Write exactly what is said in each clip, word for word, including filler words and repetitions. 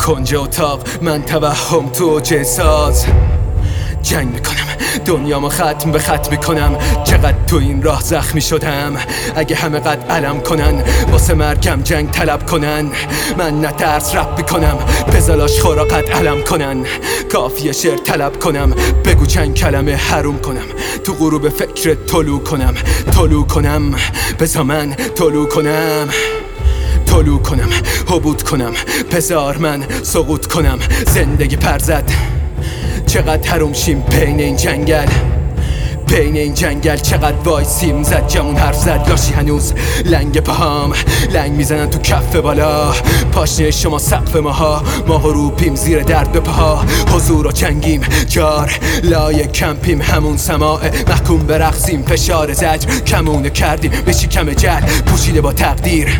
کنج اتاق من توهم تو جساز جنگ میکنم، دنیامو ختم به ختم میکنم. چقدر تو این راه زخمی شدم، اگه همه قد علم کنن واسه مرگم جنگ طلب کنن. من نترس رپ میکنم، بزالاش خورا قد علم کنن. کافیه شعر طلب کنم، بگو چند کلمه حروم کنم. تو غروب فکر طلوع کنم، طلوع کنم بزا من طلوع کنم، طلوع کنم حبوط کنم. بزار من سقوط کنم، زندگی پرزد چقدر حروم شیم بین این جنگل، بین این جنگل چقدر وایسیم. زد جمون حرف زد لاشی هنوز لنگ پاهام، لنگ میزنن تو کف بالا. پاشنه شما سقف ماها، ما غروبیم زیر درد به پاها. حضور و چنگیم جار لای کمپیم، همون سماع محکوم به رقصیم. فشار زجر کمونه کردیم به شکم جل، پوشیده با تقدیر.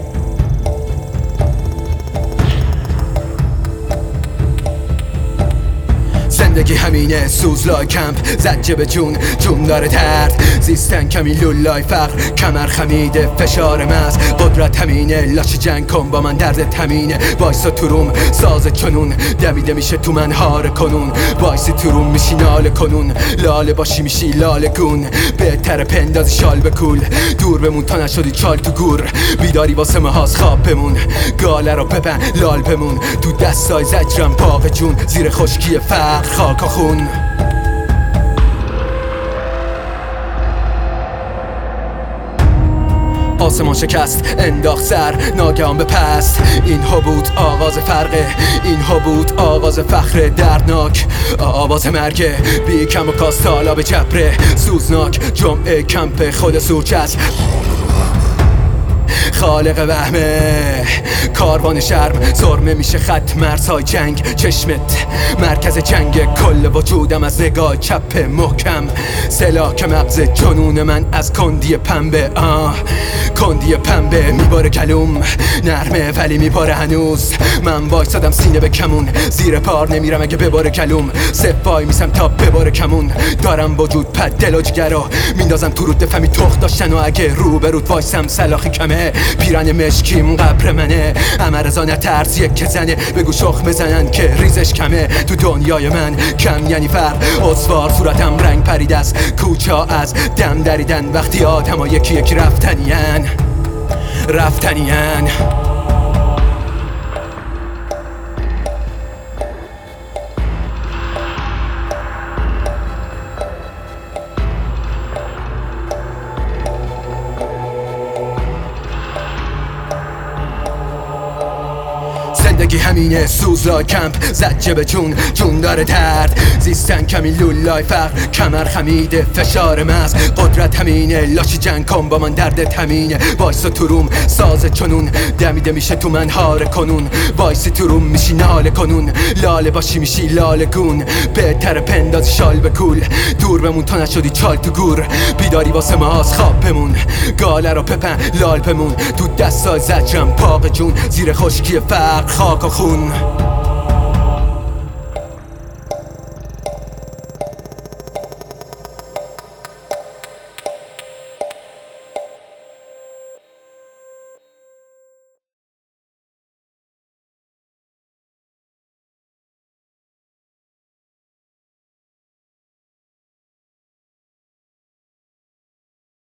زندگی همینه سوزلای کمپ، زجه به جون جون داره درد. زیستن کمی لولای فقر، کمر خمیده فشار مز. قدرت همینه لاش جنگ کن با من، دردت همینه. وایسا تو روم ساز چنون، دمیده میشه تو من هار کنون. وایسی تو روم میشی ناله کنون، لاله باشی میشی لاله گون. بهتر پندازی شال بکول، دور بمون تا نشدی چال تو گور. بیداری واسه مهاز خواب بمون، گاله رو ببن لال بمون. تو دستای زجرم باغ جون، زیر خشکی فقر خاک و خون. آسمان شکست انداخت سر ناگهان به پست. این حبوط آغاز فرقه، این حبوط آغاز فخر. دردناک آواز مرگه، بی کم و کاست حالا به جبره. سوزناک جمعه کمپ خود سورچست، خالق وهمه کاروان شرم. سرمه میشه خط مرزهای جنگ، چشمت مرکز جنگ. کل وجودم از نگاه چپ محکم، سلاک مغز جنون من از کندی پنبه. آه کندی پنبه میباره کلوم، نرمه ولی میباره هنوز. من وایسادم سینه به کمون، زیر پار نمیرم اگه بباره کلوم. سفای میسم تا بباره کمون، دارم وجود پد دل و جگرو میندازم تو رود فهمی تخت داشتن. و اگه رو به رود وایسم سلاخی کمه، پیرن مشکیم قبر منه. امرزا نترس یک که زنه، بگو شخ بزنن که ریزش کمه. تو دنیای من کم یعنی فرق، اصفار صورتم رنگ پریده است. کوچه ها از دم دریدن، وقتی آدم ها یکی یکی رفتنین رفتنین. زندگی همینه سوزلای کمپ، زجه به جون جون داره درد. زیستن کمی لولای فقر، کمر خمیده فشار مز. قدرت همینه لاشی جنگ کن با من، دردت همینه. وایسا تو روم ساز چنون، دمیده میشه تو من هار کنون. وایسی تو روم میشی ناله کنون، لاله باشی میشی لاله گون. بهتر پنداز شال بکول، دور بمون تا نشدی چال تو گور. بیداری واسه ماز خواب بمون، گاله رو بپن لال بمون. تو دستای زجرم پاق جون، زیر خشکی فقر خاک و خون.